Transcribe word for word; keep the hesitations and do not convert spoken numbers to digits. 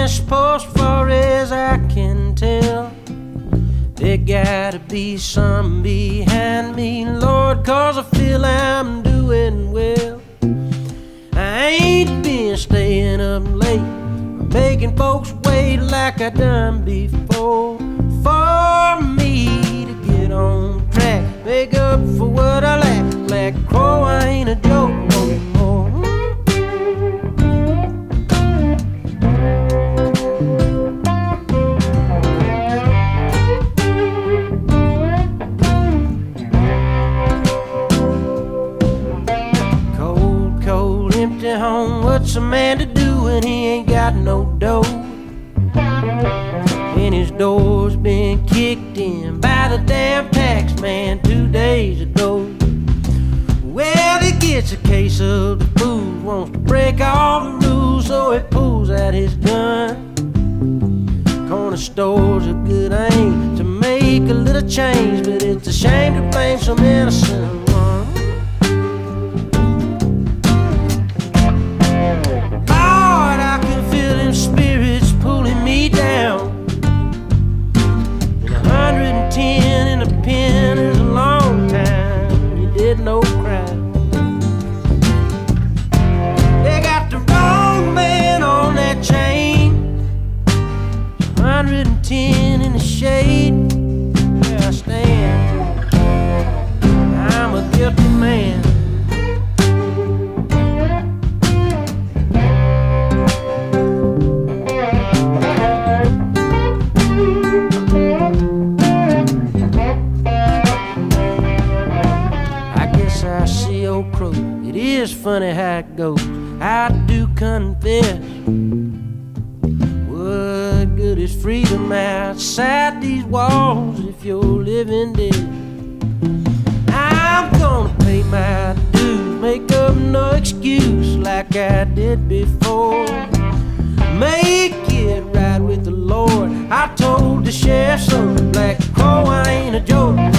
this post, far as I can tell. There gotta be some behind me, Lord, 'cause I feel I'm doing well. I ain't been staying up late, making folks wait like I done before. For me to get on track, make up for what I lack. Black Crow, I ain't a joke no more. Cold, cold, empty home. What's a man to do when he ain't got no dough? And his door's been kicked in by the damn tax man two days ago. Well, he gets a case of the booze, wants to break all the rules, so he pulls out his gun. Corner store's a good aim to make a little change, but it's a shame to blame some innocent one. Lord, I can feel them spirits pulling me down. And one hundred ten in a pen is a long time. You did no crime. They got the wrong man on that chain. one hundred ten in the shade. Where I stand, I'm a guilty man. I see old Crow, it is funny how it goes. I do confess, what good is freedom outside these walls if you're living dead? I'm gonna pay my dues, make up no excuse like I did before. Make it right with the Lord, I told the sheriff so. Black Crow, I ain't a joke.